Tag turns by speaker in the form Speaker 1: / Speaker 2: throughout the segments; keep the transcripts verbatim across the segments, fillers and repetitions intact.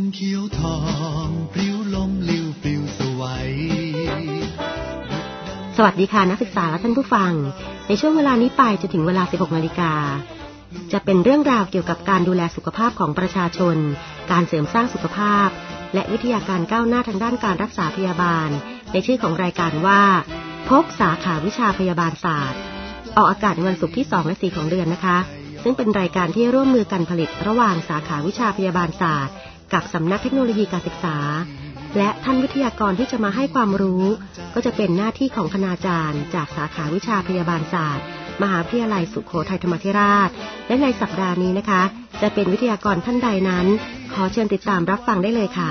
Speaker 1: เขียวทองปลิวลมลิวปลิวสวย
Speaker 2: สวัสดีค่ะนักศึกษาและท่านผู้ฟังในช่วงเวลานี้ไปจนถึงเวลา สิบหกนาฬิกาจะเป็นเรื่องราวเกี่ยวกับการดูแลสุขภาพของประชาชนการเสริมสร้างสุขภาพและวิทยาการก้าวหน้าทางด้านการรักษาพยาบาลในชื่อของรายการว่าพบสาขาวิชาพยาบาลศาสตร์ออกอากาศในวันศุกร์ที่สองและสี่ของเดือนนะคะซึ่งเป็นรายการที่ร่วมมือกันผลิตระหว่างสาขาวิชาพยาบาลศาสตร์กับสำนักเทคโนโลยีการศึกษาและท่านวิทยากรที่จะมาให้ความรู้ก็จะเป็นหน้าที่ของคณาจารย์จากสาขาวิชาพยาบาลศาสตร์มหาวิทยาลัยสุโขทัยธรรมาธิราชและในสัปดาห์นี้นะคะจะเป็นวิทยากรท่านใดนั้นขอเชิญติดตามรับฟังได้เลยค่ะ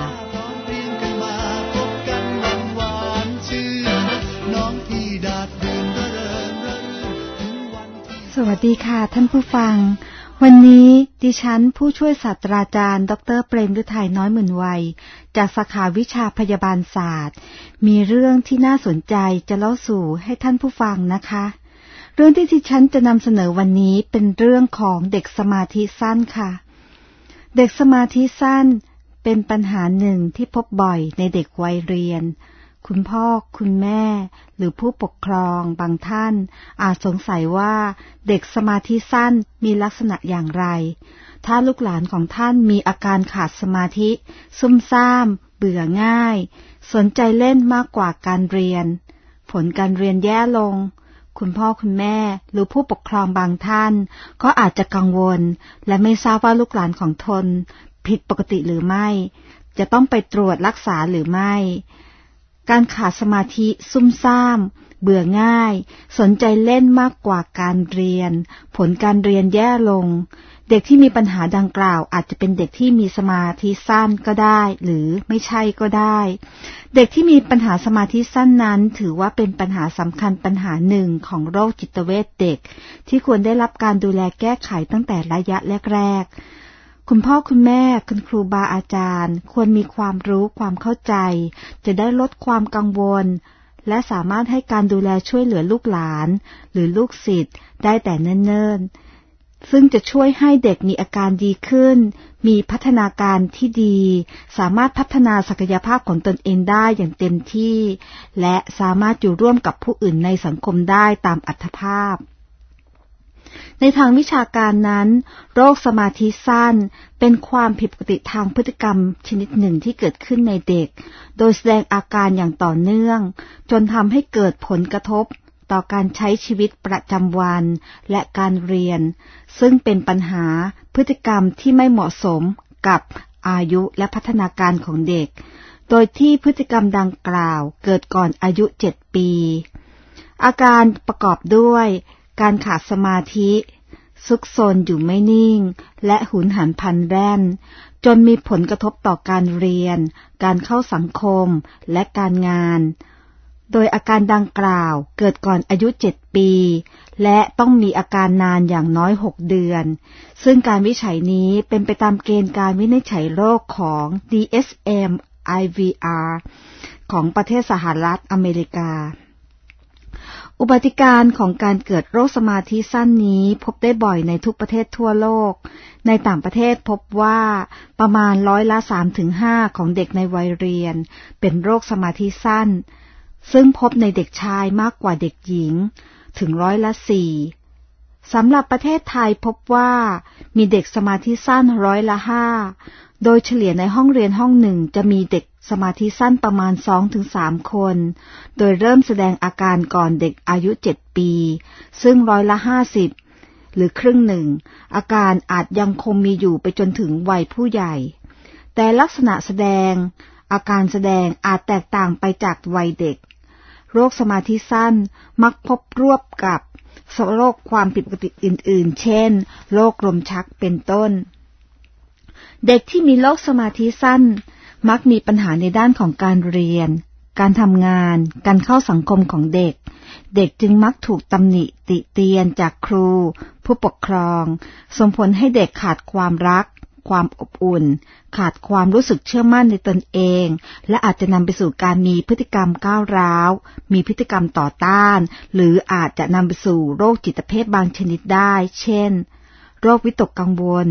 Speaker 3: สวัสดีค่ะท่านผู้ฟังวันนี้ดิฉันผู้ช่วยศาสตราจารย์ดร.เปรมฤทัยน้อยหมื่นวัยจากสาขาวิชาพยาบาลศาสตร์มีเรื่องที่น่าสนใจจะเล่าสู่ให้ท่านผู้ฟังนะคะเรื่องที่ดิฉันจะนำเสนอวันนี้เป็นเรื่องของเด็กสมาธิสั้นค่ะเด็กสมาธิสั้นเป็นปัญหาหนึ่งที่พบบ่อยในเด็กวัยเรียนคุณพ่อคุณแม่หรือผู้ปกครองบางท่านอาจสงสัยว่าเด็กสมาธิสั้นมีลักษณะอย่างไรถ้าลูกหลานของท่านมีอาการขาดสมาธิซุ่มซ่ามเบื่อง่ายสนใจเล่นมากกว่าการเรียนผลการเรียนแย่ลงคุณพ่อคุณแม่หรือผู้ปกครองบางท่านก็อาจจะกังวลและไม่ทราบว่าลูกหลานของตนผิดปกติหรือไม่จะต้องไปตรวจรักษาหรือไม่การขาดสมาธิซุ่มซ่ามเบื่อง่ายสนใจเล่นมากกว่าการเรียนผลการเรียนแย่ลงเด็กที่มีปัญหาดังกล่าวอาจจะเป็นเด็กที่มีสมาธิสั้นก็ได้หรือไม่ใช่ก็ได้เด็กที่มีปัญหาสมาธิสั้นนั้นถือว่าเป็นปัญหาสำคัญปัญหาหนึ่งของโรคจิตเวชเด็กที่ควรได้รับการดูแลแก้ไขตั้งแต่ระยะแรกๆคุณพ่อคุณแม่คุณครูบาอาจารย์ควรมีความรู้ความเข้าใจจะได้ลดความกังวลและสามารถให้การดูแลช่วยเหลือลูกหลานหรือลูกศิษย์ได้แต่เนิ่นๆซึ่งจะช่วยให้เด็กมีอาการดีขึ้นมีพัฒนาการที่ดีสามารถพัฒนาศักยภาพของตนเองได้อย่างเต็มที่และสามารถอยู่ร่วมกับผู้อื่นในสังคมได้ตามอัตภาพในทางวิชาการนั้นโรคสมาธิสั้นเป็นความผิดปกติทางพฤติกรรมชนิดหนึ่งที่เกิดขึ้นในเด็กโดยแสดงอาการอย่างต่อเนื่องจนทำให้เกิดผลกระทบต่อการใช้ชีวิตประจำวันและการเรียนซึ่งเป็นปัญหาพฤติกรรมที่ไม่เหมาะสมกับอายุและพัฒนาการของเด็กโดยที่พฤติกรรมดังกล่าวเกิดก่อนอายุเจ็ดปีอาการประกอบด้วยการขาดสมาธิซุกซนอยู่ไม่นิ่งและหุนหันพลันแล่นจนมีผลกระทบต่อการเรียนการเข้าสังคมและการงานโดยอาการดังกล่าวเกิดก่อนอายุเจ็ดปีและต้องมีอาการนานอย่างน้อยหกเดือนซึ่งการวิจัยนี้เป็นไปตามเกณฑ์การวินิจฉัยโรคของ ดี เอส เอ็ม ไอ วี อาร์ ของประเทศสหรัฐอเมริกาอุบัติการณ์ของการเกิดโรคสมาธิสั้นนี้พบได้บ่อยในทุกประเทศทั่วโลกในต่างประเทศพบว่าประมาณร้อยละ สามถึงห้า ของเด็กในวัยเรียนเป็นโรคสมาธิสั้นซึ่งพบในเด็กชายมากกว่าเด็กหญิงถึงร้อยละ สี่ สำหรับประเทศไทยพบว่ามีเด็กสมาธิสั้นร้อยละ ห้า โดยเฉลี่ยในห้องเรียนห้องหนึ่งจะมีเด็กสมาธิสั้นประมาณ สองถึงสาม คนโดยเริ่มแสดงอาการก่อนเด็กอายุเจ็ดปีซึ่งร้อยละห้าสิบหรือครึ่งหนึ่งอาการอาจยังคงมีอยู่ไปจนถึงวัยผู้ใหญ่แต่ลักษณะแสดงอาการแสดงอาจแตกต่างไปจากวัยเด็กโรคสมาธิสั้นมักพบร่วมกับโรคความผิดปกติอื่นๆเช่นโรคลมชักเป็นต้นเด็กที่มีโรคสมาธิสั้นมักมีปัญหาในด้านของการเรียนการทำงานการเข้าสังคมของเด็กเด็กจึงมักถูกตำหนิติเตียนจากครูผู้ปกครองส่งผลให้เด็กขาดความรักความอบอุ่นขาดความรู้สึกเชื่อมั่นในตนเองและอาจจะนำไปสู่การมีพฤติกรรมก้าวร้าวมีพฤติกรรมต่อต้านหรืออาจจะนำไปสู่โรคจิตเภทบางชนิดได้เช่นโรควิตกกังวล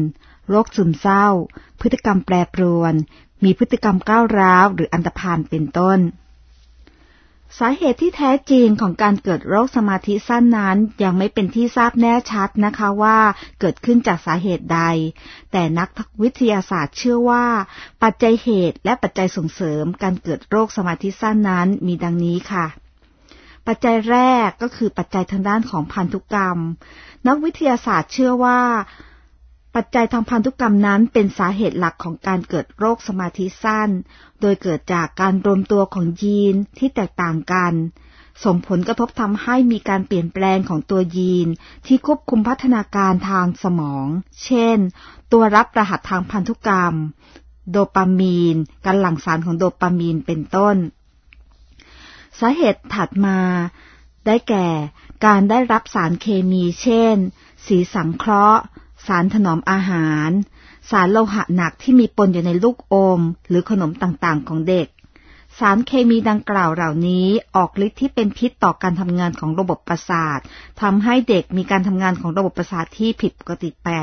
Speaker 3: โรคซึมเศร้าพฤติกรรมแปรปรวนมีพฤติกรรมก้าวร้าวหรืออันธพาลเป็นต้นสาเหตุที่แท้จริงของการเกิดโรคสมาธิสั้นนั้นยังไม่เป็นที่ทราบแน่ชัดนะคะว่าเกิดขึ้นจากสาเหตุใดแต่นักวิทยาศาสตร์เชื่อว่าปัจจัยเหตุและปัจจัยส่งเสริมการเกิดโรคสมาธิสั้นนั้นมีดังนี้ค่ะปัจจัยแรกก็คือปัจจัยทางด้านของพันธุกรรมนักวิทยาศาสตร์เชื่อว่าปัจจัยทางพันธุกรรมนั้นเป็นสาเหตุหลักของการเกิดโรคสมาธิสั้นโดยเกิดจากการรวมตัวของยีนที่แตกต่างกันส่งผลกระทบทำให้มีการเปลี่ยนแปลงของตัวยีนที่ควบคุมพัฒนาการทางสมองเช่นตัวรับรหัสทางพันธุกรรมโดปามีนการหลั่งสารของโดปามีนเป็นต้นสาเหตุถัดมาได้แก่การได้รับสารเคมีเช่นสีสังเคราะห์สารถนอมอาหารสารโลหะหนักที่มีปนอยู่ในลูกอมหรือขนมต่างๆของเด็กสารเคมีดังกล่าวเหล่านี้ออกฤทธิ์ที่เป็นพิษต่อการทำงานของระบบประสาททำให้เด็กมีการทำงานของระบบประสาทที่ผิดปกติไป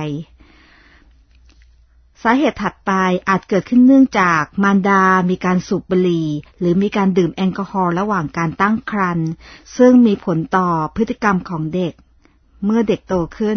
Speaker 3: สาเหตุถัดไปอาจเกิดขึ้นเนื่องจากมารดามีการสูบบุหรี่หรือมีการดื่มแอลกอฮอล์ระหว่างการตั้งครรภ์ซึ่งมีผลต่อพฤติกรรมของเด็กเมื่อเด็กโตขึ้น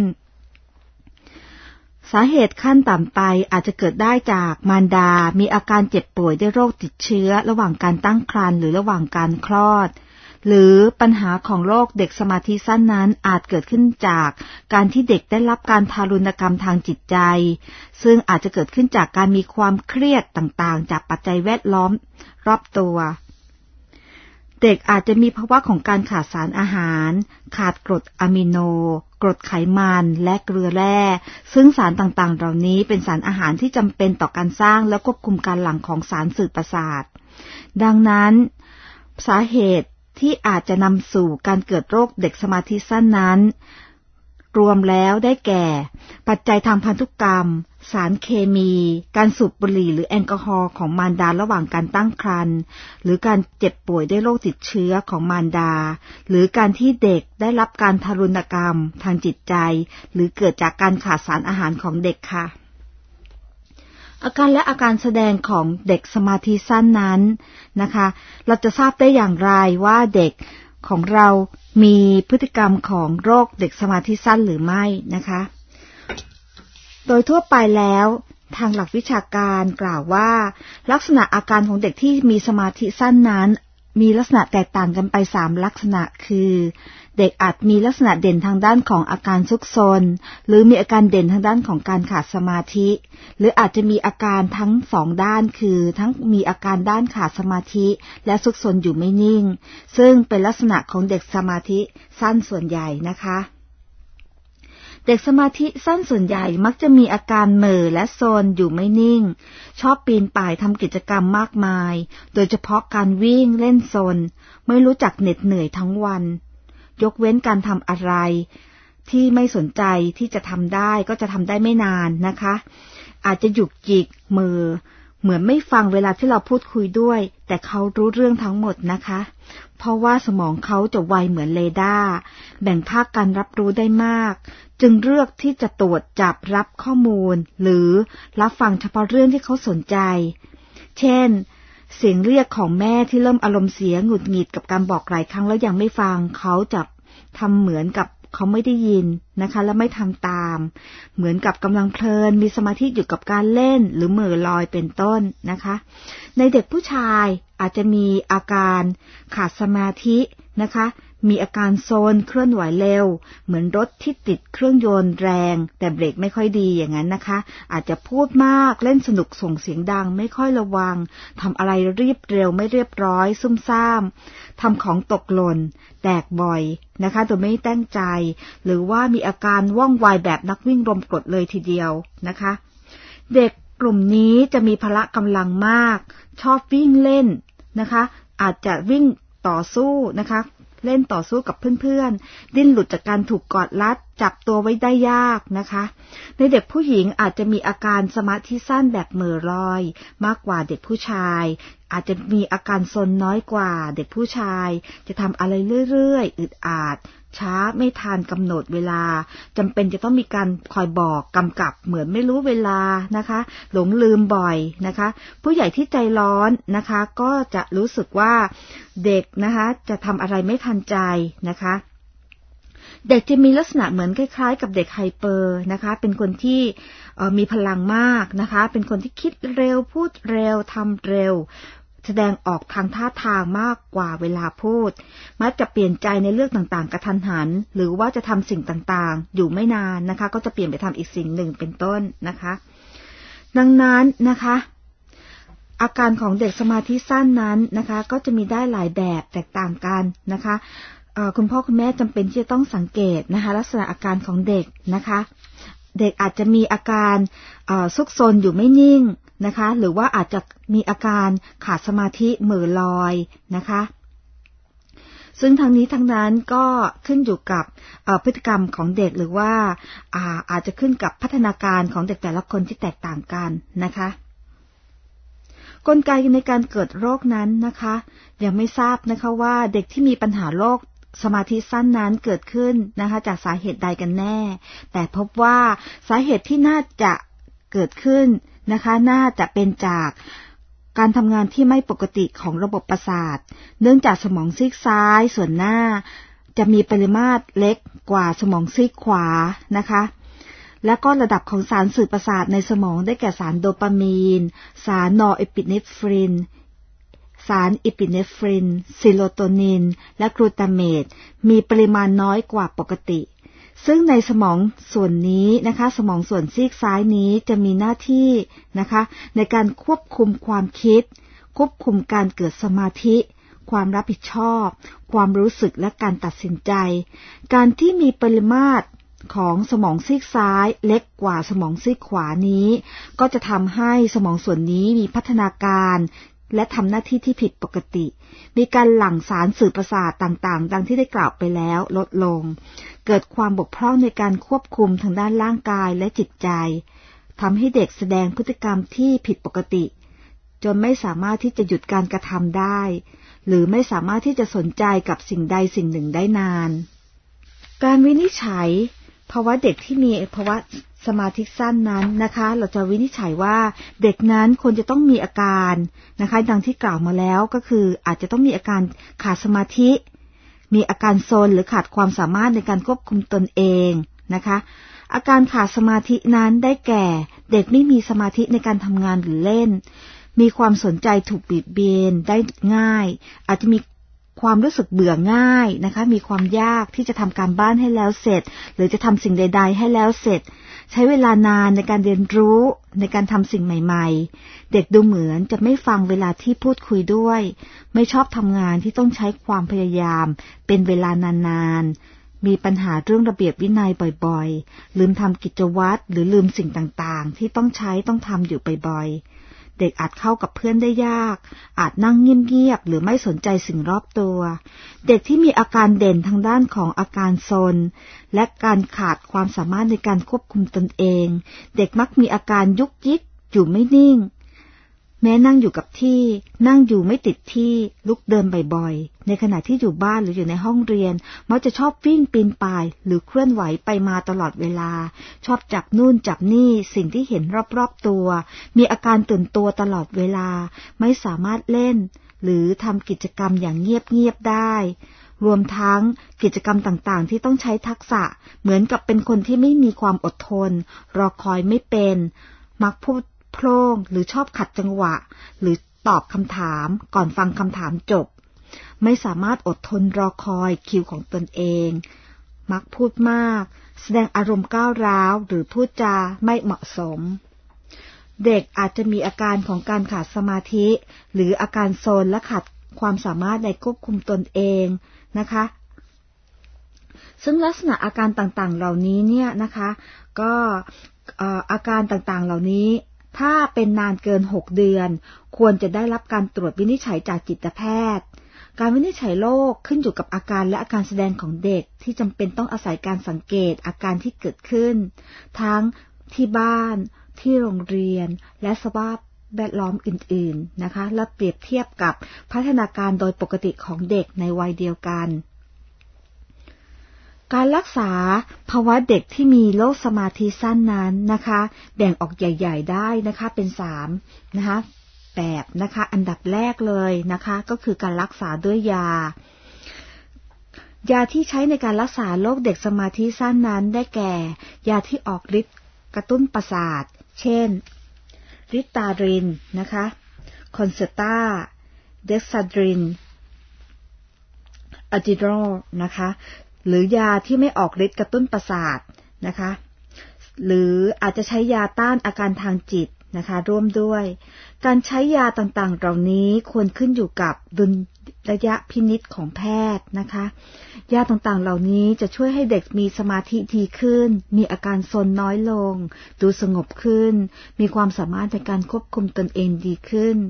Speaker 3: สาเหตุขั้นต่ำไปอาจจะเกิดได้จากมารดามีอาการเจ็บป่วยด้วยโรคติดเชื้อระหว่างการตั้งครรภ์หรือระหว่างการคลอดหรือปัญหาของโรคเด็กสมาธิสั้นนั้นอาจเกิดขึ้นจากการที่เด็กได้รับการทารุณกรรมทางจิตใจซึ่งอาจจะเกิดขึ้นจากการมีความเครียดต่างๆจากปัจจัยแวดล้อมรอบตัวเด็กอาจจะมีภาวะของการขาดสารอาหารขาดกรดอะมิโนกรดไขมันและเกลือแร่ซึ่งสารต่างๆเหล่านี้เป็นสารอาหารที่จำเป็นต่อการสร้างและควบคุมการหลั่งของสารสื่อประสาทดังนั้นสาเหตุที่อาจจะนำสู่การเกิดโรคเด็กสมาธิสั้นนั้นรวมแล้วได้แก่ปัจจัยทางพันธุกรรมสารเคมีการสูบบุหรี่หรือแอลกอฮอล์ของมารดาระหว่างการตั้งครรภ์หรือการเจ็บป่วยด้วยโรคติดเชื้อของมารดาหรือการที่เด็กได้รับการทารุณกรรมทางจิตใจหรือเกิดจากการขาดสารอาหารของเด็กค่ะอาการและอาการแสดงของเด็กสมาธิสั้นนั้นนะคะเราจะทราบได้อย่างไรว่าเด็กของเรามีพฤติกรรมของโรคเด็กสมาธิสั้นหรือไม่นะคะโดยทั่วไปแล้วทางหลักวิชาการกล่าวว่าลักษณะอาการของเด็กที่มีสมาธิสั้นนั้นมีลักษณะแตกต่างกันไปสามลักษณะคือเด็กอาจมีลักษณะเด่นทางด้านของอาการซุกซนหรือมีอาการเด่นทางด้านของการขาดสมาธิหรืออาจจะมีอาการทั้งสองด้านคือทั้งมีอาการด้านขาดสมาธิและซุกซนอยู่ไม่นิ่งซึ่งเป็นลักษณะของเด็กสมาธิสั้นส่วนใหญ่นะคะเด็กสมาธิสั้นส่วนใหญ่มักจะมีอาการเหม่อและโซนอยู่ไม่นิ่งชอบปีนป่ายทำกิจกรรมมากมายโดยเฉพาะการวิ่งเล่นโซนไม่รู้จักเหน็ดเหนื่อยทั้งวันยกเว้นการทำอะไรที่ไม่สนใจที่จะทำได้ก็จะทำได้ไม่นานนะคะอาจจะหยุกหยิกมือเหมือนไม่ฟังเวลาที่เราพูดคุยด้วยแต่เขารู้เรื่องทั้งหมดนะคะเพราะว่าสมองเขาจะไวเหมือนเรดาร์แบ่งภาคการรับรู้ได้มากจึงเลือกที่จะตรวจจับรับข้อมูลหรือรับฟังเฉพาะเรื่องที่เขาสนใจเช่นเสียงเรียกของแม่ที่เริ่มอารมณ์เสียหงุดหงิดกับการบอกหลายครั้งแล้วยังไม่ฟังเขาจะทำเหมือนกับเขาไม่ได้ยินนะคะและไม่ทำตามเหมือนกับกำลังเพลินมีสมาธิอยู่กับการเล่นหรือเหม่อลอยเป็นต้นนะคะในเด็กผู้ชายอาจจะมีอาการขาดสมาธินะคะมีอาการโซนเคลื่อนไหวเร็วเหมือนรถที่ติดเครื่องยนต์แรงแต่เบรกไม่ค่อยดีอย่างนั้นนะคะอาจจะพูดมากเล่นสนุกส่งเสียงดังไม่ค่อยระวังทำอะไรรีบเร็วไม่เรียบร้อยซุ่มซ่ามทำของตกหล่นแตกบ่อยนะคะโดยไม่ตั้งใจหรือว่ามีอาการว่องไวแบบนักวิ่งลมกรดเลยทีเดียวนะคะเด็กกลุ่มนี้จะมีพละกำลังมากชอบวิ่งเล่นนะคะอาจจะวิ่งต่อสู้นะคะเล่นต่อสู้กับเพื่อนๆดิ้นหลุดจากการถูกกอดรัดจับตัวไว้ได้ยากนะคะในเด็กผู้หญิงอาจจะมีอาการสมาธิสั้นแบบเหม่อลอยมากกว่าเด็กผู้ชายอาจจะมีอาการซนน้อยกว่าเด็กผู้ชายจะทำอะไรเรื่อยๆอึดอัดช้าไม่ทันกำหนดเวลาจำเป็นจะต้องมีการคอยบอกกำกับเหมือนไม่รู้เวลานะคะหลงลืมบ่อยนะคะผู้ใหญ่ที่ใจร้อนนะคะก็จะรู้สึกว่าเด็กนะคะจะทำอะไรไม่ทันใจนะคะเด็กจะมีลักษณะเหมือนคล้ายๆกับเด็กไฮเปอร์นะคะเป็นคนที่มีพลังมากนะคะเป็นคนที่คิดเร็วพูดเร็วทำเร็วแสดงออกทางท่าทางมากกว่าเวลาพูดมักจะเปลี่ยนใจในเรื่องต่างๆกระทันหันหรือว่าจะทำสิ่งต่างๆอยู่ไม่นานนะคะก็จะเปลี่ยนไปทำอีกสิ่งหนึ่งเป็นต้นนะคะดังนั้นนะคะอาการของเด็กสมาธิสั้นนั้นนะคะก็จะมีได้หลายแบบแตกต่างกันนะคะคุณพ่อคุณแม่จำเป็นที่จะต้องสังเกตนะคะลักษณะอาการของเด็กนะคะเด็กอาจจะมีอาการซุกซนอยู่ไม่นิ่งนะคะหรือว่าอาจจะมีอาการขาดสมาธิเหม่อลอยนะคะซึ่งทั้งนี้ทั้งนั้นก็ขึ้นอยู่กับพฤติกรรมของเด็กหรือว่าอาอาจจะขึ้นกับพัฒนาการของเด็กแต่ละคนที่แตกต่างกันนะคะกลไกในการเกิดโรคนั้นนะคะยังไม่ทราบนะคะว่าเด็กที่มีปัญหาโรคสมาธิสั้นนั้นเกิดขึ้นนะคะจากสาเหตุใดกันแน่แต่พบว่าสาเหตุที่น่าจะเกิดขึ้นนะคะน่าจะเป็นจากการทำงานที่ไม่ปกติของระบบประสาทเนื่องจากสมองซีกซ้ายส่วนหน้าจะมีปริมาตรเล็กกว่าสมองซีกขวานะคะและก็ระดับของสารสื่อประสาทในสมองได้แก่สารโดปามีนสารนอร์เอพิเนฟรินสารอิปิเนฟรินซิโรโทนินและกลูตาเมตมีปริมาณน้อยกว่าปกติซึ่งในสมองส่วนนี้นะคะสมองส่วนซีกซ้ายนี้จะมีหน้าที่นะคะในการควบคุมความคิดควบคุมการเกิดสมาธิความรับผิดชอบความรู้สึกและการตัดสินใจการที่มีปริมาตรของสมองซีกซ้ายเล็กกว่าสมองซีกขวานี้ก็จะทำให้สมองส่วนนี้มีพัฒนาการและทำหน้าที่ที่ผิดปกติมีการหลั่งสารสื่อประสาทต่างๆดังที่ได้กล่าวไปแล้วลดลงเกิดความบกพร่องในการควบคุมทางด้านร่างกายและจิตใจทำให้เด็กแสดงพฤติกรรมที่ผิดปกติจนไม่สามารถที่จะหยุดการกระทำได้หรือไม่สามารถที่จะสนใจกับสิ่งใดสิ่งหนึ่งได้นานการวินิจฉัยภาวะเด็กที่มีภาวะสมาธิสั้นนั้นนะคะเราจะวินิจฉัยว่าเด็กนั้นควรจะต้องมีอาการนะคะดังที่กล่าวมาแล้วก็คืออาจจะต้องมีอาการขาดสมาธิมีอาการโซนหรือขาดความสามารถในการควบคุมตนเองนะคะอาการขาดสมาธินั้นได้แก่เด็กไม่มีสมาธิในการทำงานหรือเล่นมีความสนใจถูกบีบเบนได้ง่ายอาจจะมีความรู้สึกเบื่อง่ายนะคะมีความยากที่จะทำการบ้านให้แล้วเสร็จหรือจะทำสิ่งใดๆให้แล้วเสร็จใช้เวลานานในการเรียนรู้ในการทำสิ่งใหม่ๆเด็กดูเหมือนจะไม่ฟังเวลาที่พูดคุยด้วยไม่ชอบทำงานที่ต้องใช้ความพยายามเป็นเวลานานๆมีปัญหาเรื่องระเบียบวินัยบ่อยๆลืมทำกิจวัตรหรือลืมสิ่งต่างๆที่ต้องใช้ต้องทำอยู่บ่อยๆเด็กอาจเข้ากับเพื่อนได้ยากอาจนั่งเงียบๆหรือไม่สนใจสิ่งรอบตัวเด็กที่มีอาการเด่นทางด้านของอาการซนและการขาดความสามารถในการควบคุมตนเองเด็กมักมีอาการยุกยิกอยู่ไม่นิ่งแม้นั่งอยู่กับที่นั่งอยู่ไม่ติดที่ลุกเดินบ่อยๆในขณะที่อยู่บ้านหรืออยู่ในห้องเรียนมักจะชอบวิ่งปีนป่ายหรือเคลื่อนไหวไปมาตลอดเวลาชอบจับนู่นจับนี่สิ่งที่เห็นรอบๆตัวมีอาการตื่นตัวตลอดเวลาไม่สามารถเล่นหรือทำกิจกรรมอย่างเงียบๆได้รวมทั้งกิจกรรมต่างๆที่ต้องใช้ทักษะเหมือนกับเป็นคนที่ไม่มีความอดทนรอคอยไม่เป็นมักพูดโพล่งหรือชอบขัดจังหวะหรือตอบคำถามก่อนฟังคำถามจบไม่สามารถอดทนรอคอยคิวของตนเองมักพูดมากแสดงอารมณ์ก้าวร้าวหรือพูดจาไม่เหมาะสมเด็กอาจจะมีอาการของการขาดสมาธิหรืออาการโซนและขาดความสามารถในควบคุมตนเองนะคะซึ่งลักษณะอาการต่างๆเหล่านี้เนี่ยนะคะก็อาการต่างๆเหล่านี้ถ้าเป็นนานเกินหกเดือนควรจะได้รับการตรวจวินิจฉัยจากจิตแพทย์การวินิจฉัยโรคขึ้นอยู่กับอาการและอาการแสดงของเด็กที่จำเป็นต้องอาศัยการสังเกตอาการที่เกิดขึ้นทั้งที่บ้านที่โรงเรียนและสภาพแวดล้อมอื่นๆนะคะและเปรียบเทียบกับพัฒนาการโดยปกติของเด็กในวัยเดียวกันการรักษาภาวะเด็กที่มีโรคสมาธิสั้นนั้นนะคะแบ่งออกใหญ่ๆได้นะคะเป็นสามนะคะแบบนะคะอันดับแรกเลยนะคะก็คือการรักษาด้วยยายาที่ใช้ในการรักษาโรคเด็กสมาธิสั้นนั้นได้แก่ยาที่ออกฤทธิ์กระตุ้นประสาทเช่นริตารินนะคะคอนเซอร์ตาเดกซาดรินอะจิโดรนะคะหรือยาที่ไม่ออกฤทธิ์กระตุ้นประสาทนะคะหรืออาจจะใช้ยาต้านอาการทางจิตนะคะร่วมด้วยการใช้ยาต่างๆเหล่านี้ควรขึ้นอยู่กับดุลยพินิจของแพทย์นะคะยาต่างๆเหล่านี้จะช่วยให้เด็กมีสมาธิดีขึ้นมีอาการซนน้อยลงดูสงบขึ้นมีความสามารถในการควบคุมตนเองดีขึ้น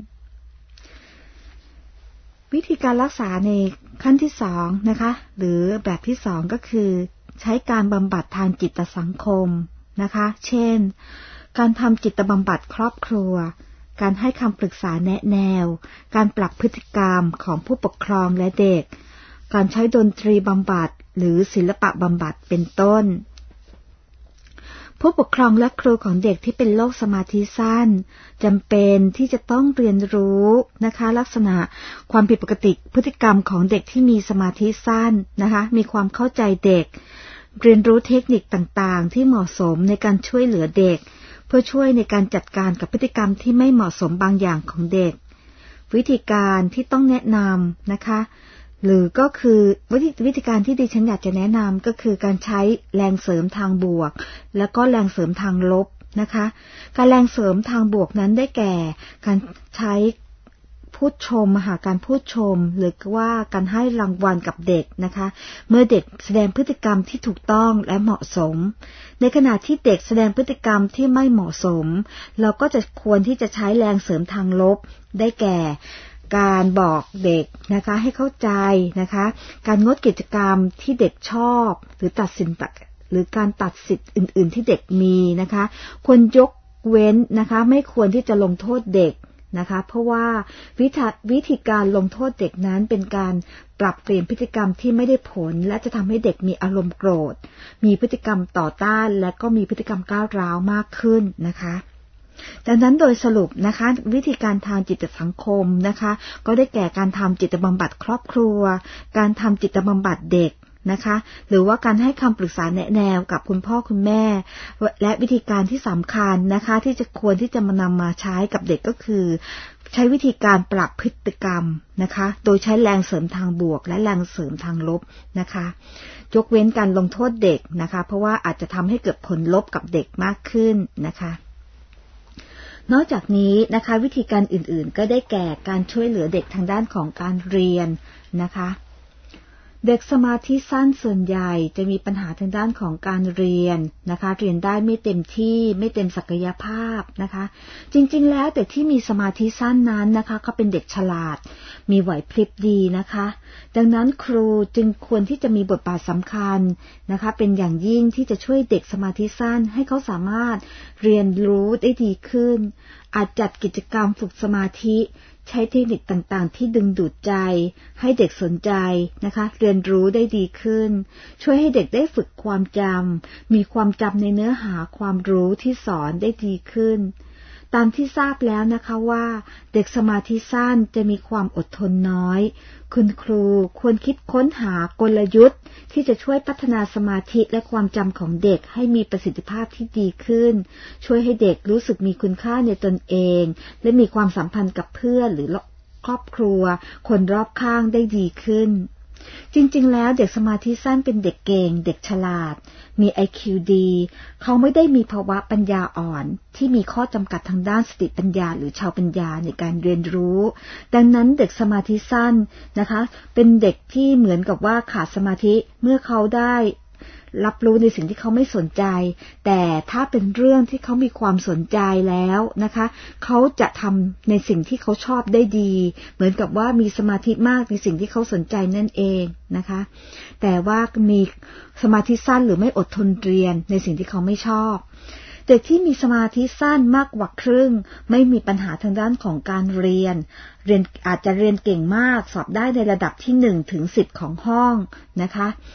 Speaker 3: วิธีการรักษาในขั้นที่สองนะคะหรือแบบที่สองก็คือใช้การบำบัดทางจิตสังคมนะคะเช่นการทำจิตบำบัดครอบครัวการให้คำปรึกษาแนะแนวการปรับพฤติกรรมของผู้ปกครองและเด็กการใช้ดนตรีบำบัดหรือศิลปะบำบัดเป็นต้นผู้ปกครองและครูของเด็กที่เป็นโรคสมาธิสั้นจำเป็นที่จะต้องเรียนรู้นะคะลักษณะความผิดปกติพฤติกรรมของเด็กที่มีสมาธิสั้นนะคะมีความเข้าใจเด็กเรียนรู้เทคนิคต่างๆที่เหมาะสมในการช่วยเหลือเด็กเพื่อช่วยในการจัดการกับพฤติกรรมที่ไม่เหมาะสมบางอย่างของเด็กวิธีการที่ต้องแนะนำนะคะหรือก็คือวิธีวิธีการที่ดิฉันอยากจะแนะนำก็คือการใช้แรงเสริมทางบวกแล้วก็แรงเสริมทางลบนะคะการแรงเสริมทางบวกนั้นได้แก่การใช้พูดชมหาการพูดชมหรือว่าการให้รางวัลกับเด็กนะคะเมื่อเด็กแสดงพฤติกรรมที่ถูกต้องและเหมาะสมในขณะที่เด็กแสดงพฤติกรรมที่ไม่เหมาะสมเราก็จะควรที่จะใช้แรงเสริมทางลบได้แก่การบอกเด็กนะคะให้เข้าใจนะคะการงดกิจกรรมที่เด็กชอบหรือตัดสินหรือการตัดสิทธิ์อื่นๆที่เด็กมีนะคะควรยกเว้นนะคะไม่ควรที่จะลงโทษเด็กนะคะเพราะว่าวิธีวิธีการลงโทษเด็กนั้นเป็นการปรับเปลี่ยนพฤติกรรมที่ไม่ได้ผลและจะทำให้เด็กมีอารมณ์โกรธมีพฤติกรรมต่อต้านและก็มีพฤติกรรมก้าวร้าวมากขึ้นนะคะดังนั้นโดยสรุปนะคะวิธีการทางจิตสังคมนะคะก็ได้แก่การทำจิตบำบัดครอบครัวการทำจิตบำบัดเด็กนะคะหรือว่าการให้คำปรึกษาแนะแนวกับคุณพ่อคุณแม่และวิธีการที่สำคัญนะคะที่จะควรที่จะมานำมาใช้กับเด็กก็คือใช้วิธีการปรับพฤติกรรมนะคะโดยใช้แรงเสริมทางบวกและแรงเสริมทางลบนะคะยกเว้นการลงโทษเด็กนะคะเพราะว่าอาจจะทำให้เกิดผลลบกับเด็กมากขึ้นนะคะนอกจากนี้นะคะวิธีการอื่นๆก็ได้แก่การช่วยเหลือเด็กทางด้านของการเรียนนะคะเด็กสมาธิสั้นส่วนใหญ่จะมีปัญหาทางด้านของการเรียนนะคะเรียนได้ไม่เต็มที่ไม่เต็มศักยภาพนะคะจริงๆแล้วเด็กที่มีสมาธิสั้นนั้นนะคะเขาเป็นเด็กฉลาดมีไหวพริบดีนะคะดังนั้นครูจึงควรที่จะมีบทบาทสำคัญนะคะเป็นอย่างยิ่งที่จะช่วยเด็กสมาธิสั้นให้เขาสามารถเรียนรู้ได้ดีขึ้นอาจจัดกิจกรรมฝึกสมาธิใช้เทคนิคต่างๆที่ดึงดูดใจให้เด็กสนใจนะคะเรียนรู้ได้ดีขึ้นช่วยให้เด็กได้ฝึกความจำมีความจำในเนื้อหาความรู้ที่สอนได้ดีขึ้นตามที่ทราบแล้วนะคะว่าเด็กสมาธิสั้นจะมีความอดทนน้อยคุณครูควรคิดค้นหากลยุทธ์ที่จะช่วยพัฒนาสมาธิและความจำของเด็กให้มีประสิทธิภาพที่ดีขึ้นช่วยให้เด็กรู้สึกมีคุณค่าในตนเองและมีความสัมพันธ์กับเพื่อนหรือครอบครัวคนรอบข้างได้ดีขึ้นจริงๆแล้วเด็กสมาธิสั้นเป็นเด็กเก่งเด็กฉลาดมี ไอ คิว ดีเขาไม่ได้มีภาวะปัญญาอ่อนที่มีข้อจำกัดทางด้านสติปัญญาหรือชาวปัญญาในการเรียนรู้ดังนั้นเด็กสมาธิสั้นนะคะเป็นเด็กที่เหมือนกับว่าขาดสมาธิเมื่อเขาได้รับรู้ในสิ่งที่เขาไม่สนใจแต่ถ้าเป็นเรื่องที่เขามีความสนใจแล้วนะคะเขาจะทำในสิ่งที่เขาชอบได้ดีเหมือนกับว่ามีสมาธิมากในสิ่งที่เขาสนใจนั่นเองนะคะแต่ว่ามีสมาธิสั้นหรือไม่อดทนเรียนในสิ่งที่เขาไม่ชอบเด็กที่มีสมาธิสั้นมากกว่าครึ่งไม่มีปัญหาทางด้านของการเรียนเรียนอาจจะเรียนเก่งมากสอบได้ในระดับที่หนึ่งถึงสิบของห้องนะคะ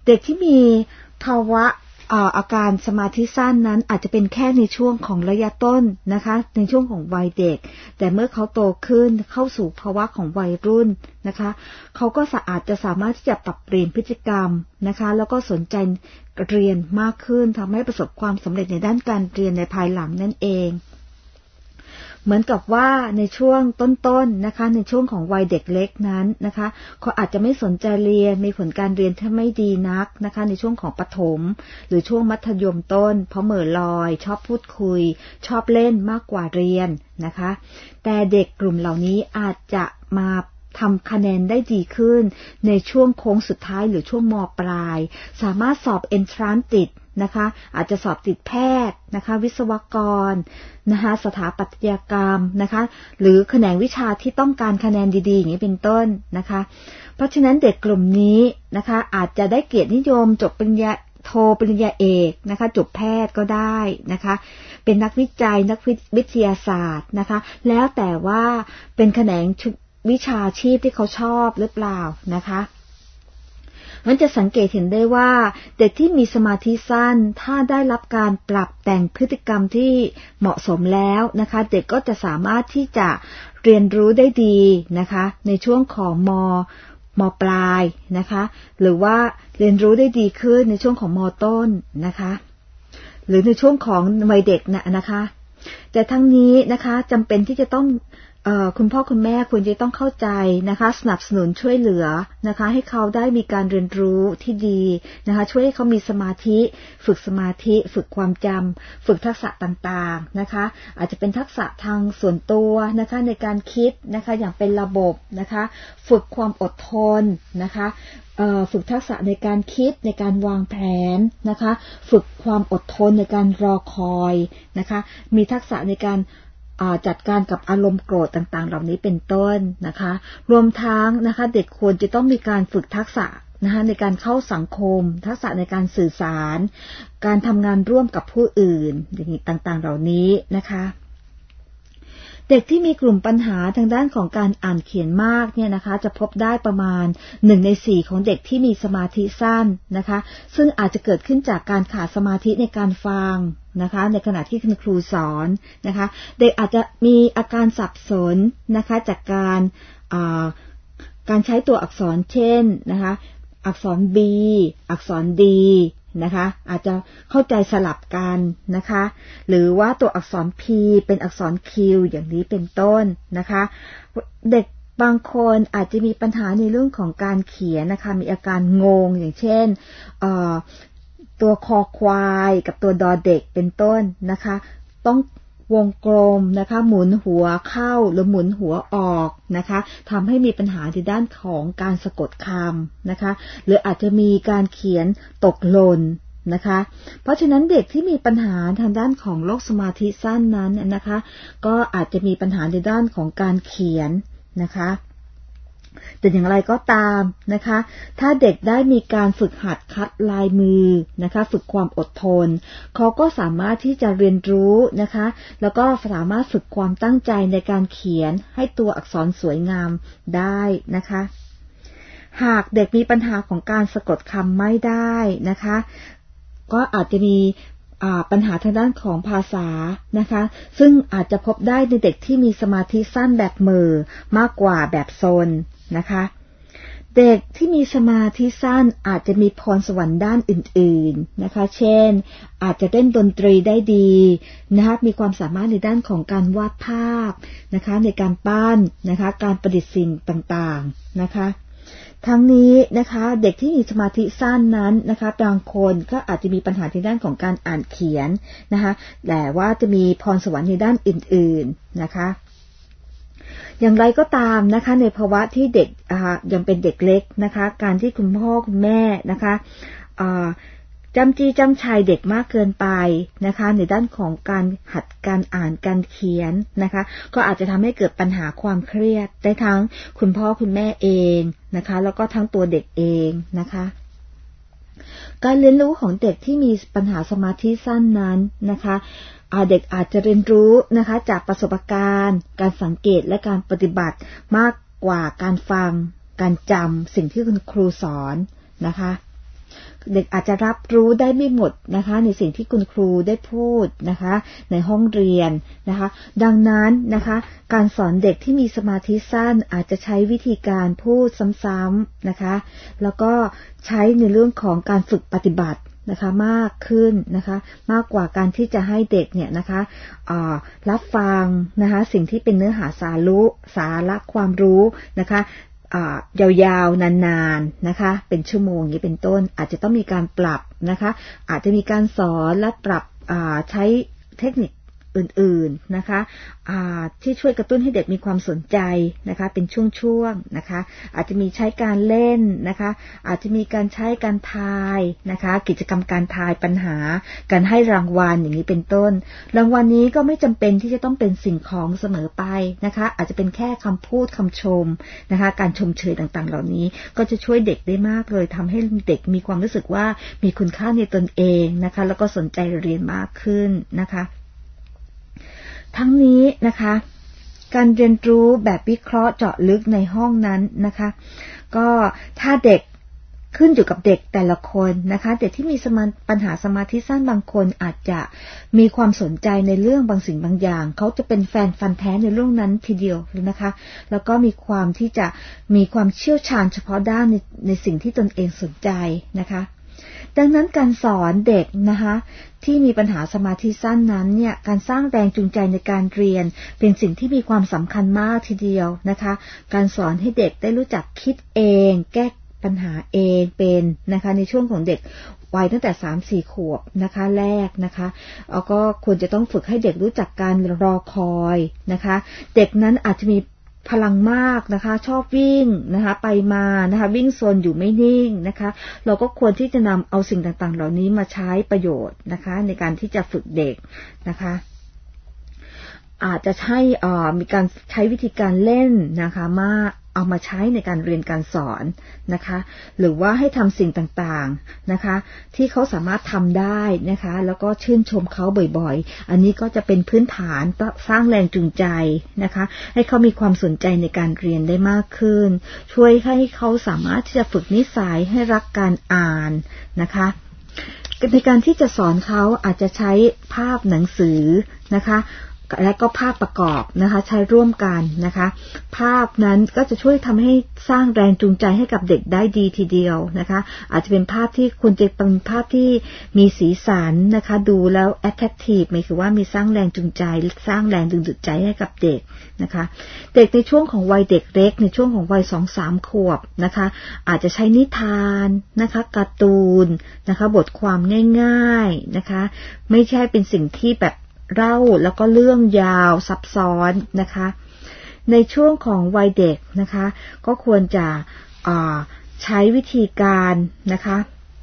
Speaker 3: เด็กที่มีภาวะอาการสมาธิสั้นนั้นอาจจะเป็นแค่ในช่วงของระยะต้นนะคะในช่วงของวัยเด็กแต่เมื่อเขาโตขึ้นเข้าสู่ภาวะของวัยรุ่นนะคะเขาก็อาจจะสามารถที่จะปรับเปลี่ยนพฤติกรรมนะคะแล้วก็สนใจเรียนมากขึ้นทำให้ประสบความสำเร็จในด้านการเรียนในภายหลังนั่นเองเหมือนกับว่าในช่วงต้นๆนะคะในช่วงของวัยเด็กเล็กนั้นนะคะเขาอาจจะไม่สนใจเรียนมีผลการเรียนที่ไม่ดีนักนะคะในช่วงของประถมหรือช่วงมัธยมต้นเพราะเหม่อลอยชอบพูดคุยชอบเล่นมากกว่าเรียนนะคะแต่เด็กกลุ่มเหล่านี้อาจจะมาทำคะแนนได้ดีขึ้นในช่วงโค้งสุดท้ายหรือช่วงม.ปลายสามารถสอบ Entrance ติดนะคะอาจจะสอบติดแพทย์นะคะวิศวกรนะคะสถาปัตยกรรมนะคะหรือแขนงวิชาที่ต้องการคะแนนดีๆอย่างนี้เป็นต้นนะคะเพราะฉะนั้นเด็กกลุ่มนี้นะคะอาจจะได้เกียรตินิยมจบปริญญาโทปริญญาเอกนะคะจบแพทย์ก็ได้นะคะเป็นนักวิจัยนักวิทยาศาสตร์นะคะแล้วแต่ว่าเป็นแขนงวิชาชีพที่เขาชอบหรือเปล่านะคะมันจะสังเกตเห็นได้ว่าเด็กที่มีสมาธิสั้นถ้าได้รับการปรับแต่งพฤติกรรมที่เหมาะสมแล้วนะคะเด็กก็จะสามารถที่จะเรียนรู้ได้ดีนะคะในช่วงของมมปลายนะคะหรือว่าเรียนรู้ได้ดีขึ้นในช่วงของมต้นนะคะหรือในช่วงของวัยเด็กนะนะคะแต่ทั้งนี้นะคะจำเป็นที่จะต้องเอ่อคุณพ่อคุณแม่ควรจะต้องเข้าใจนะคะสนับสนุนช่วยเหลือนะคะให้เขาได้มีการเรียนรู้ที่ดีนะคะช่วยให้เขามีสมาธิฝึกสมาธิฝึกความจำฝึกทักษะต่างๆนะคะอาจจะเป็นทักษะทางส่วนตัวนะคะในการคิดนะคะอย่างเป็นระบบนะคะฝึกความอดทนนะคะเอ่อฝึกทักษะในการคิดในการวางแผนนะคะฝึกความอดทนในการรอคอยนะคะมีทักษะในการจัดการกับอารมณ์โกรธต่างๆเหล่านี้เป็นต้นนะคะรวมทั้งนะคะเด็กควรจะต้องมีการฝึกทักษะนะคะในการเข้าสังคมทักษะในการสื่อสารการทำงานร่วมกับผู้อื่นอย่างนี้ต่างๆเหล่านี้นะคะเด็กที่มีกลุ่มปัญหาทางด้านของการอ่านเขียนมากเนี่ยนะคะจะพบได้ประมาณหนึ่งในสี่ของเด็กที่มีสมาธิสั้นนะคะซึ่งอาจจะเกิดขึ้นจากการขาดสมาธิในการฟังนะคะในขณะที่คุณครูสอนนะคะเด็กอาจจะมีอาการสับสนนะคะจากการการใช้ตัวอักษรเช่นนะคะอักษร B อักษร D นะคะอาจจะเข้าใจสลับกันนะคะหรือว่าตัวอักษร P เป็นอักษร Q อย่างนี้เป็นต้นนะคะเด็กบางคนอาจจะมีปัญหาในเรื่องของการเขียนนะคะมีอาการงงอย่างเช่นเอ่อตัวคอควายกับตัวดอเด็กเป็นต้นนะคะต้องวงกลมนะคะหมุนหัวเข้าหรือหมุนหัวออกนะคะทำให้มีปัญหาในด้านของการสะกดคำนะคะหรืออาจจะมีการเขียนตกหล่นนะคะเพราะฉะนั้นเด็กที่มีปัญหาทางด้านของโรคสมาธิสั้นนั้นนะคะก็อาจจะมีปัญหาในด้านของการเขียนนะคะแต่อย่างไรก็ตามนะคะถ้าเด็กได้มีการฝึกหัดคัดลายมือนะคะฝึกความอดทนเขาก็สามารถที่จะเรียนรู้นะคะแล้วก็สามารถฝึกความตั้งใจในการเขียนให้ตัวอักษรสวยงามได้นะคะหากเด็กมีปัญหาของการสะกดคำไม่ได้นะคะก็อาจจะมีปัญหาทางด้านของภาษานะคะซึ่งอาจจะพบได้ในเด็กที่มีสมาธิสั้นแบบเหม่อมากกว่าแบบซนนะคะเด็กที่มีสมาธิสั้นอาจจะมีพรสวรรค์ด้านอื่นๆนะคะเช่นอาจจะเล่นดนตรีได้ดีนะคะมีความสามารถในด้านของการวาดภาพนะคะในการปั้นนะคะการประดิษฐ์สิ่งต่างๆนะคะทั้งนี้นะคะเด็กที่มีสมาธิสั้นนั้นนะคะบางคนก็อาจจะมีปัญหาในด้านของการอ่านเขียนนะคะแต่ว่าจะมีพรสวรรค์ในด้านอื่นๆนะคะอย่างไรก็ตามนะคะในภาวะที่เด็กยังเป็นเด็กเล็กนะคะการที่คุณพ่อคุณแม่นะคะจำจี้จำชัยเด็กมากเกินไปนะคะในด้านของการหัดการอ่านการเขียนนะคะก็อาจจะทำให้เกิดปัญหาความเครียดได้ทั้งคุณพ่อคุณแม่เองนะคะแล้วก็ทั้งตัวเด็กเองนะคะการเรียนรู้ของเด็กที่มีปัญหาสมาธิสั้นนั้นนะคะเด็กอาจจะเรียนรู้นะคะจากประสบการณ์การสังเกตและการปฏิบัติมากกว่าการฟังการจำสิ่งที่คุณครูสอนนะคะเด็กอาจจะรับรู้ได้ไม่หมดนะคะในสิ่งที่คุณครูได้พูดนะคะในห้องเรียนนะคะดังนั้นนะคะการสอนเด็กที่มีสมาธิสั้นอาจจะใช้วิธีการพูดซ้ำๆนะคะแล้วก็ใช้ในเรื่องของการฝึกปฏิบัตินะคะมากขึ้นนะคะมากกว่าการที่จะให้เด็กเนี่ยนะคะรับฟังนะคะสิ่งที่เป็นเนื้อหาสาระสาระความรู้นะคะยาวๆนานๆนะคะเป็นชั่วโมงนี้เป็นต้นอาจจะต้องมีการปรับนะคะอาจจะมีการสอนและปรับใช้เทคนิคอื่นๆนะคะที่ช่วยกระตุ้นให้เด็กมีความสนใจนะคะเป็นช่วงๆนะคะอาจจะมีใช้การเล่นนะคะอาจจะมีการใช้การทายนะคะกิจกรรมการทายปัญหาการให้รางวัลอย่างนี้เป็นต้นรางวัลนี้ก็ไม่จำเป็นที่จะต้องเป็นสิ่งของเสมอไปนะคะอาจจะเป็นแค่คำพูดคำชมนะคะการชมเชยต่างๆเหล่านี้ก็จะช่วยเด็กได้มากเลยทำให้เด็กมีความรู้สึกว่ามีคุณค่าในตนเองนะคะแล้วก็สนใจเรียนมากขึ้นนะคะทั้งนี้นะคะการเรียนรู้แบบวิเคราะห์เจาะลึกในห้องนั้นนะคะก็ถ้าเด็กขึ้นอยู่กับเด็กแต่ละคนนะคะเด็กที่มีปัญหาสมาธิสั้นบางคนอาจจะมีความสนใจในเรื่องบางสิ่งบางอย่างเขาจะเป็นแฟนฟันแท้ในเรื่องนั้นทีเดียวเลยนะคะแล้วก็มีความที่จะมีความเชี่ยวชาญเฉพาะด้านในในสิ่งที่ตนเองสนใจนะคะดังนั้นการสอนเด็กนะคะที่มีปัญหาสมาธิสั้นนั้นเนี่ยการสร้างแรงจูงใจในการเรียนเป็นสิ่งที่มีความสำคัญมากทีเดียวนะคะการสอนให้เด็กได้รู้จักคิดเองแก้ปัญหาเองเป็นนะคะในช่วงของเด็กวัยตั้งแต่ สามถึงสี่ ขวบนะคะแรกนะคะแล้วก็ควรจะต้องฝึกให้เด็กรู้จักการรอคอยนะคะเด็กนั้นอาจจะมีพลังมากนะคะชอบวิ่งนะคะไปมานะคะวิ่งโซนอยู่ไม่นิ่งนะคะเราก็ควรที่จะนำเอาสิ่งต่างๆเหล่านี้มาใช้ประโยชน์นะคะในการที่จะฝึกเด็กนะคะอาจจะใช้อ่ามีการใช้วิธีการเล่นนะคะมาเอามาใช้ในการเรียนการสอนนะคะหรือว่าให้ทำสิ่งต่างๆนะคะที่เขาสามารถทำได้นะคะแล้วก็ชื่นชมเขาบ่อยๆอันนี้ก็จะเป็นพื้นฐานสร้างแรงจูงใจนะคะให้เขามีความสนใจในการเรียนได้มากขึ้นช่วยให้เขาสามารถที่จะฝึกนิสัยให้รักการอ่านนะคะในการที่จะสอนเขาอาจจะใช้ภาพหนังสือนะคะและก็ภาพประกอบนะคะใช้ร่วมกันนะคะภาพนั้นก็จะช่วยทำให้สร้างแรงจูงใจให้กับเด็กได้ดีทีเดียวนะคะอาจจะเป็นภาพที่ควรจะเป็นภาพที่มีสีสันนะคะดูแล้ว attractive หมายถึงว่ามีสร้างแรงจูงใจสร้างแรงดึงดูดใจให้กับเด็กนะคะเด็กในช่วงของวัยเด็กเล็กในช่วงของวัย สองถึงสาม ขวบนะคะอาจจะใช้นิทานนะคะการ์ตูนนะคะบทความง่ายๆนะคะไม่ใช่เป็นสิ่งที่แบบเล่าแล้วก็เรื่องยาวซับซ้อนนะคะในช่วงของวัยเด็กนะคะก็ควรจะใช้วิธีการนะคะ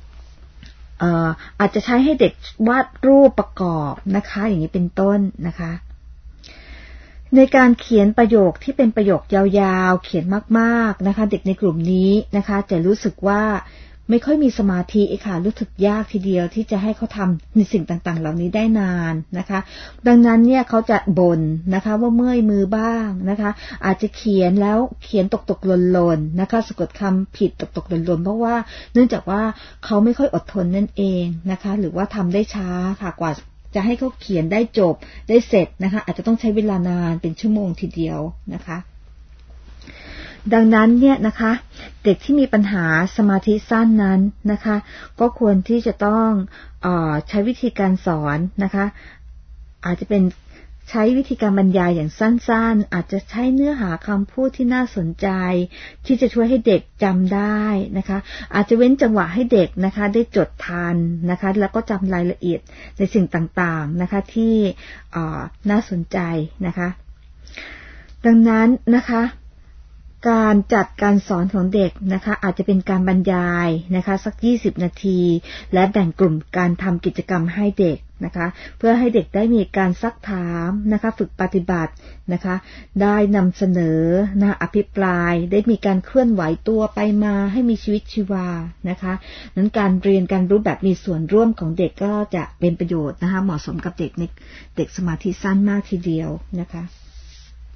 Speaker 3: อาจจะใช้ให้เด็กวาดรูปประกอบนะคะอย่างนี้เป็นต้นนะคะในการเขียนประโยคที่เป็นประโยคยาวๆเขียนมากๆนะคะเด็กในกลุ่มนี้นะคะจะรู้สึกว่าไม่ค่อยมีสมาธิค่ะรู้สึกยากทีเดียวที่จะให้เขาทำในสิ่งต่างๆเหล่านี้ได้นานนะคะดังนั้นเนี่ยเขาจะบ่นนะคะว่าเมื่อยมือบ้างนะคะอาจจะเขียนแล้วเขียนตกๆหล่นๆนะคะสะกดคำผิดตกๆหล่นๆเพราะว่าเนื่องจากว่าเขาไม่ค่อยอดทนนั่นเองนะคะหรือว่าทำได้ช้าค่ะกว่าจะให้เขาเขียนได้จบได้เสร็จนะคะอาจจะต้องใช้เวลานานเป็นชั่วโมงทีเดียวนะคะดังนั้นเนี่ยนะคะเด็กที่มีปัญหาสมาธิสั้นนั้นนะคะก็ควรที่จะต้องเอ่อใช้วิธีการสอนนะคะอาจจะเป็นใช้วิธีการบรรยายอย่างสั้นๆอาจจะใช้เนื้อหาคำพูดที่น่าสนใจที่จะช่วยให้เด็กจำได้นะคะอาจจะเว้นจังหวะให้เด็กนะคะได้จดทันนะคะแล้วก็จำรายละเอียดในสิ่งต่างๆนะคะที่เอ่อน่าสนใจนะคะดังนั้นนะคะการจัดการสอนของเด็กนะคะอาจจะเป็นการบรรยายนะคะสักยี่สิบนาทีและแบ่งกลุ่มการทำกิจกรรมให้เด็กนะคะเพื่อให้เด็กได้มีการซักถามนะคะฝึกปฏิบัตินะคะได้นำเสนอนะอภิปรายได้มีการเคลื่อนไหวตัวไปมาให้มีชีวิตชีวานะคะนั้นการเรียนการรู้แบบมีส่วนร่วมของเด็กก็จะเป็นประโยชน์นะคะเหมาะสมกับเด็กในเด็กสมาธิสั้นมากทีเดียวนะคะ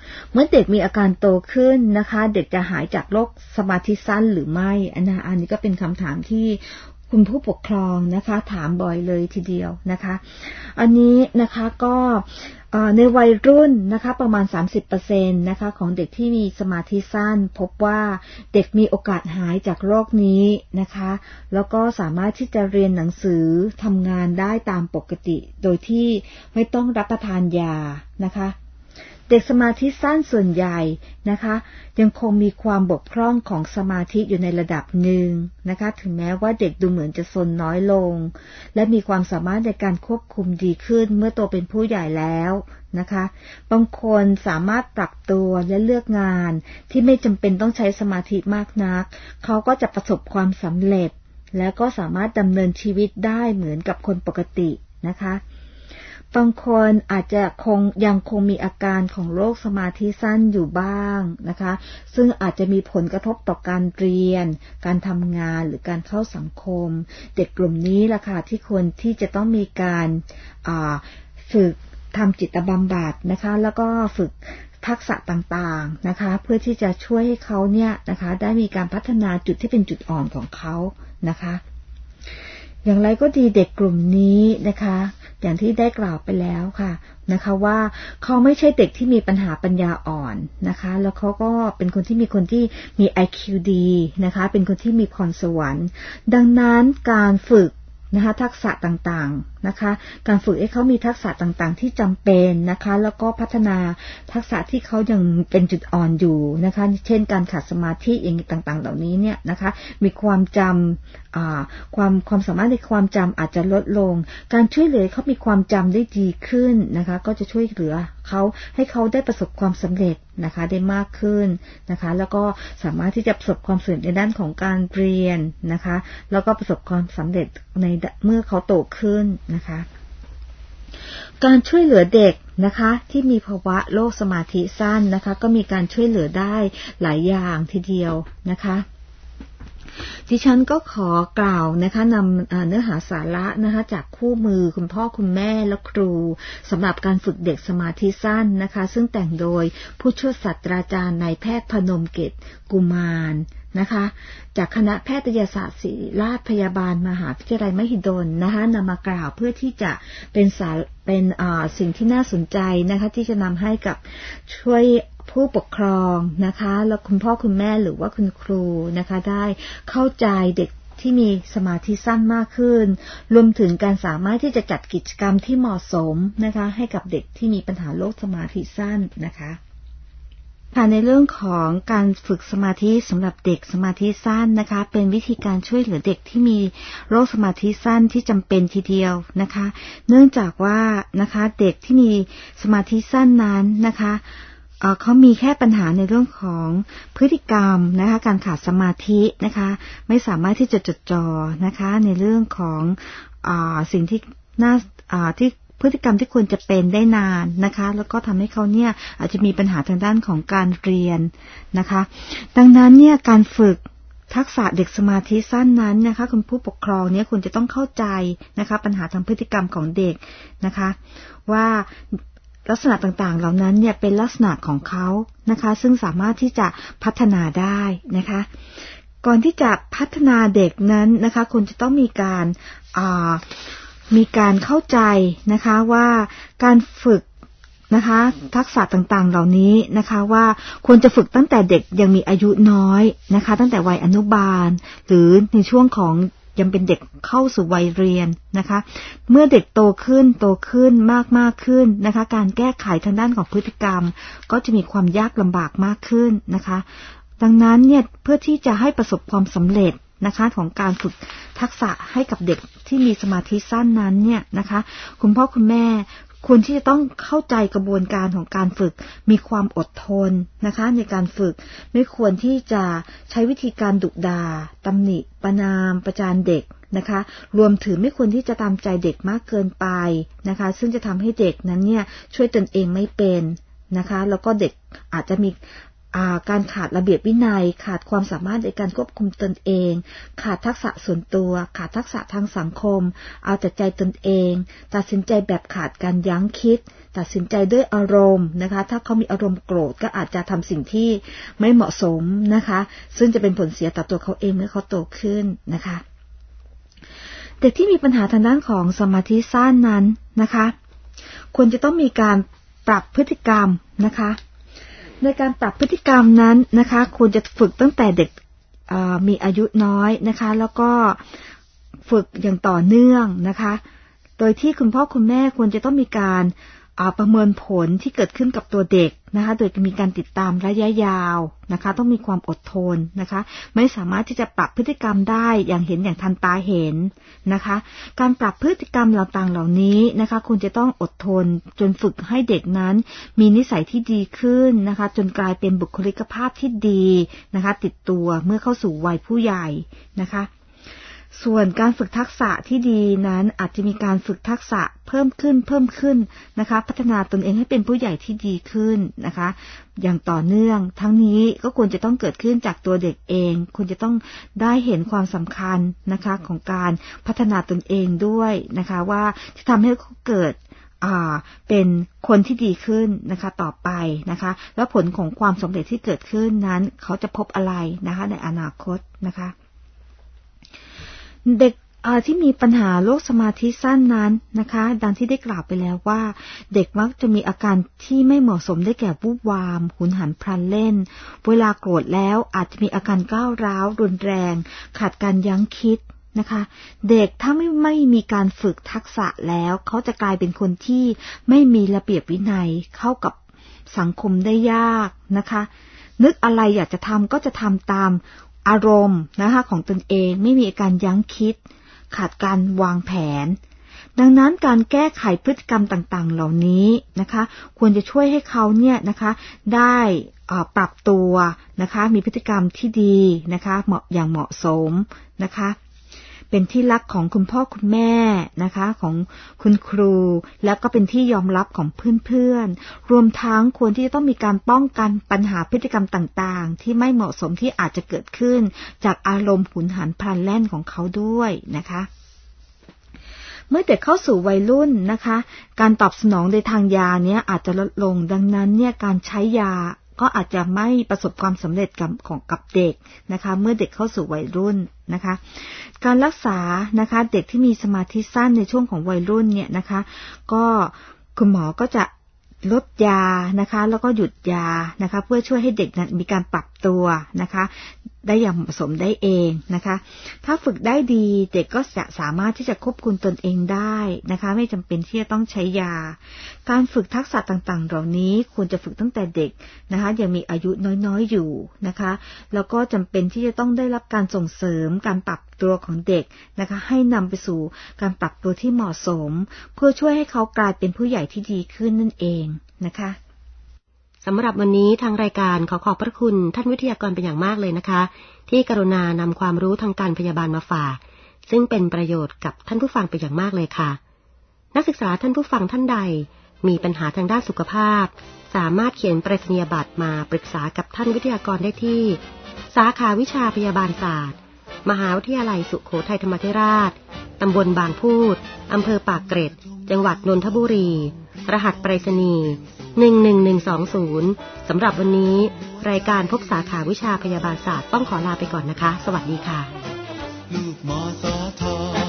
Speaker 3: เมื่อเด็กมีอาการโตขึ้นนะคะเด็กจะหายจากโรคสมาธิสั้นหรือไม่อันนี้ก็เป็นคำถามที่คุณผู้ปกครองนะคะถามบ่อยเลยทีเดียวนะคะอันนี้นะคะก็ในวัยรุ่นนะคะประมาณ สามสิบเปอร์เซ็นต์ นะคะของเด็กที่มีสมาธิสั้นพบว่าเด็กมีโอกาสหายจากโรคนี้นะคะแล้วก็สามารถที่จะเรียนหนังสือทำงานได้ตามปกติโดยที่ไม่ต้องรับประทานยานะคะเด็กสมาธิสั้นส่วนใหญ่นะคะยังคงมีความบกพร่องของสมาธิอยู่ในระดับหนึ่งนะคะถึงแม้ว่าเด็กดูเหมือนจะซนน้อยลงและมีความสามารถในการควบคุมดีขึ้นเมื่อโตเป็นผู้ใหญ่แล้วนะคะบางคนสามารถปรับตัวและเลือกงานที่ไม่จำเป็นต้องใช้สมาธิมากนักเขาก็จะประสบความสำเร็จและก็สามารถดำเนินชีวิตได้เหมือนกับคนปกตินะคะบางคนอาจจะคงยังคงมีอาการของโรคสมาธิสั้นอยู่บ้างนะคะซึ่งอาจจะมีผลกระทบต่อการเรียนการทำงานหรือการเข้าสังคมเด็กกลุ่มนี้ล่ะค่ะที่ควรที่จะต้องมีการฝึกทำจิตบำบัดนะคะแล้วก็ฝึกทักษะต่างๆนะคะเพื่อที่จะช่วยให้เขาเนี่ยนะคะได้มีการพัฒนาจุดที่เป็นจุดอ่อนของเขานะคะอย่างไรก็ดีเด็กกลุ่มนี้นะคะอย่างที่ได้กล่าวไปแล้วค่ะนะคะว่าเขาไม่ใช่เด็กที่มีปัญหาปัญญาอ่อนนะคะแล้วเขาก็เป็นคนที่มีคนที่มี ไอ คิว ดีนะคะเป็นคนที่มีพรสวรรค์ดังนั้นการฝึกนะคะทักษะต่างๆนะคะการฝึกให้เขามีทักษะต่างๆที่จำเป็นนะคะแล้วก็พัฒนาทักษะที่เขายังเป็นจุดอ่อนอยู่นะคะเช่นการขาดสมาธิอย่างต่างๆเหล่านี้เนี่ยนะคะมีความจำอ่าความความสามารถในความจำอาจจะลดลงการช่วยเหลือเขามีความจำได้ดีขึ้นนะคะก็จะช่วยเหลือเขาให้เขาได้ประสบความสำเร็จนะคะได้มากขึ้นนะคะแล้วก็สามารถที่จะประสบความสำเร็จในด้านของการเรียนนะคะแล้วก็ประสบความสำเร็จในเมื่อเขาโตขึ้นนะคะการช่วยเหลือเด็กนะคะที่มีภาวะโรคสมาธิสั้นนะคะก็มีการช่วยเหลือได้หลายอย่างทีเดียวนะคะดิฉันก็ขอกล่าวนะคะนำเนื้อหาสาระนะคะจากคู่มือคุณพ่อคุณแม่และครูสำหรับการฝึกเด็กสมาธิสั้นนะคะซึ่งแต่งโดยผู้ช่วยศาสตราจารย์นายแพทย์พนมเกตกุมารนะคะจากคณะแพทยศาสตร์ศิริราชพยาบาลมหาวิทยาลัยมหิดลนะคะนำมากล่าวเพื่อที่จะเป็นสารเป็นสิ่งที่น่าสนใจนะคะที่จะนำให้กับช่วยผู้ปกครองนะคะแล้วคุณพ่อคุณแม่หรือว่าคุณครูนะคะได้เข้าใจเด็กที่มีสมาธิสั้นมากขึ้นรวมถึงการสามารถที่จะจัดกิจกรรมที่เหมาะสมนะคะให้กับเด็กที่มีปัญหาโรคสมาธิสั้นนะคะค่ะในเรื่องของการฝึกสมาธิสำหรับเด็กสมาธิสั้นนะคะเป็นวิธีการช่วยเหลือเด็กที่มีโรคสมาธิสั้นที่จำเป็นทีเดียวนะคะเนื่องจากว่านะคะเด็กที่มีสมาธิสั้นนั้นนะคะเขามีแค่ปัญหาในเรื่องของพฤติกรรมนะคะการขาดสมาธินะคะไม่สามารถที่จะจดจ่อนะคะในเรื่องของอ่าสิ่งที่น่าอ่าที่พฤติกรรมที่ควรจะเป็นได้นานนะคะแล้วก็ทำให้เขาเนี่ยอาจจะมีปัญหาทางด้านของการเรียนนะคะดังนั้นเนี่ยการฝึกทักษะเด็กสมาธิสั้นนั้นนะคะคุณผู้ปกครองเนี่ยคุณจะต้องเข้าใจนะคะปัญหาทางพฤติกรรมของเด็กนะคะว่าลักษณะต่างๆเหล่านั้นเนี่ยเป็นลักษณะของเขานะคะซึ่งสามารถที่จะพัฒนาได้นะคะก่อนที่จะพัฒนาเด็กนั้นนะคะคุณจะต้องมีการอ่ามีการเข้าใจนะคะว่าการฝึกนะคะทักษะต่างๆเหล่านี้นะคะว่าควรจะฝึกตั้งแต่เด็กยังมีอายุน้อยนะคะตั้งแต่วัยอนุบาลหรือในช่วงของยังเป็นเด็กเข้าสู่วัยเรียนนะคะเมื่อเด็กโตขึ้นโตขึ้นมากมากขึ้นนะคะการแก้ไขทางด้านของพฤติกรรมก็จะมีความยากลำบากมากขึ้นนะคะดังนั้นเนี่ยเพื่อที่จะให้ประสบความสำเร็จนะคะของการฝึกทักษะให้กับเด็กที่มีสมาธิสั้นนั้นเนี่ยนะคะคุณพ่อคุณแม่ควรที่จะต้องเข้าใจกระบวนการของการฝึกมีความอดทนนะคะในการฝึกไม่ควรที่จะใช้วิธีการดุด่าตำหนิประณามประจานเด็กนะคะรวมถึงไม่ควรที่จะตามใจเด็กมากเกินไปนะคะซึ่งจะทำให้เด็กนั้นเนี่ยช่วยตนเองไม่เป็นนะคะแล้วก็เด็กอาจจะมีการขาดระเบียบวินัยขาดความสามารถในการควบคุมตนเองขาดทักษะส่วนตัวขาดทักษะทางสังคมเอาแต่ใจตนเองตัดสินใจแบบขาดการยั้งคิดตัดสินใจด้วยอารมณ์นะคะถ้าเขามีอารมณ์โกรธก็อาจจะทำสิ่งที่ไม่เหมาะสมนะคะซึ่งจะเป็นผลเสียต่อตัวเขาเองเมื่อเขาโตขึ้นนะคะเด็กที่มีปัญหาทางด้านของสมาธิสั้นนั้นนะคะควรจะต้องมีการปรับพฤติกรรมนะคะในการปรับพฤติกรรมนั้นนะคะควรจะฝึกตั้งแต่เด็กมีอายุน้อยนะคะแล้วก็ฝึกอย่างต่อเนื่องนะคะโดยที่คุณพ่อคุณแม่ควรจะต้องมีการประเมินผลที่เกิดขึ้นกับตัวเด็กนะคะโดยมีการติดตามระยะยาวนะคะต้องมีความอดทนนะคะไม่สามารถที่จะปรับพฤติกรรมได้อย่างเห็นอย่างทันตาเห็นนะคะการปรับพฤติกรรมต่างๆเหล่านี้นะคะคุณจะต้องอดทนจนฝึกให้เด็กนั้นมีนิสัยที่ดีขึ้นนะคะจนกลายเป็นบุคลิกภาพที่ดีนะคะติดตัวเมื่อเข้าสู่วัยผู้ใหญ่นะคะส่วนการฝึกทักษะที่ดีนั้นอาจจะมีการฝึกทักษะเพิ่มขึ้นเพิ่มขึ้นนะคะพัฒนาตนเองให้เป็นผู้ใหญ่ที่ดีขึ้นนะคะอย่างต่อเนื่องทั้งนี้ก็ควรจะต้องเกิดขึ้นจากตัวเด็กเองควรจะต้องได้เห็นความสำคัญนะคะของการพัฒนาตนเองด้วยนะคะว่าจะทำให้เขาเกิดอ่าเป็นคนที่ดีขึ้นนะคะต่อไปนะคะแล้วผลของความสำเร็จที่เกิดขึ้นนั้นเขาจะพบอะไรนะคะในอนาคตนะคะเด็กที่มีปัญหาโรคสมาธิสั้นนั้นนะคะดังที่ได้กล่าวไปแล้วว่าเด็กมักจะมีอาการที่ไม่เหมาะสมได้แก่วูบวามหุนหันพลันเล่นเวลาโกรธแล้วอาจจะมีอาการก้าวร้าวรุนแรงขาดการยั้งคิดนะคะเด็กถ้าไม่ไม่มีการฝึกทักษะแล้วเขาจะกลายเป็นคนที่ไม่มีระเบียบวินัยเข้ากับสังคมได้ยากนะคะนึกอะไรอยากจะทำก็จะทำตามอารมณ์นะคะของตนเองไม่มีการยั้งคิดขาดการวางแผนดังนั้นการแก้ไขพฤติกรรมต่างๆเหล่านี้นะคะควรจะช่วยให้เขาเนี่ยนะคะได้ปรับตัวนะคะมีพฤติกรรมที่ดีนะคะเหมาะอย่างเหมาะสมนะคะเป็นที่รักของคุณพ่อคุณแม่นะคะของคุณครูแล้วก็เป็นที่ยอมรับของเพื่อนๆรวมทั้งควรที่จะต้องมีการป้องกันปัญหาพฤติกรรมต่างๆที่ไม่เหมาะสมที่อาจจะเกิดขึ้นจากอารมณ์หุนหันพลันแล่นของเขาด้วยนะคะเมื่อเด็กเข้าสู่วัยรุ่นนะคะการตอบสนองในทางยาเนี้ยอาจจะลดลงดังนั้นเนี่ยการใช้ยาก็อาจจะไม่ประสบความสำเร็จกับของกับเด็กนะคะเมื่อเด็กเข้าสู่วัยรุ่นนะคะการรักษานะคะเด็กที่มีสมาธิสั้นในช่วงของวัยรุ่นเนี่ยนะคะก็คุณหมอก็จะลดยานะคะแล้วก็หยุดยานะคะเพื่อช่วยให้เด็กนั้นมีการปรับตัวนะคะได้อย่างเหมาะสมได้เองนะคะถ้าฝึกได้ดีเด็กก็จะสามารถที่จะควบคุมตนเองได้นะคะไม่จำเป็นที่จะต้องใช้ยาการฝึกทักษะต่างๆเหล่านี้ควรจะฝึกตั้งแต่เด็กนะคะยังมีอายุน้อยๆอยู่นะคะแล้วก็จำเป็นที่จะต้องได้รับการส่งเสริมการปรับตัวของเด็กนะคะให้นำไปสู่การปรับตัวที่เหมาะสมเพื่อช่วยให้เขากลายเป็นผู้ใหญ่ที่ดีขึ้นนั่นเองนะคะ
Speaker 2: สำหรับวันนี้ทางรายการขอขอบพระคุณท่านวิทยากรเป็นอย่างมากเลยนะคะที่กรุณานำความรู้ทางการพยาบาลมาฝากซึ่งเป็นประโยชน์กับท่านผู้ฟังเป็นอย่างมากเลยค่ะนักศึกษาท่านผู้ฟังท่านใดมีปัญหาทางด้านสุขภาพสามารถเขียนไปรษณียบัตรมาปรึกษากับท่านวิทยากรได้ที่สาขาวิชาพยาบาลศาสตร์มหาวิทยาลัยสุโขทัยธรรมาธิราชตำบลบางพูดอำเภอปากเกร็ดจังหวัดนนทบุรีรหัสไปรษณีย์หนึ่งหนึ่งหนึ่งสองศูนย์สำหรับวันนี้รายการพบสาขาวิชาพยาบาลศาสตร์ต้องขอลาไปก่อนนะคะสวัสดีค่ะลูกมสท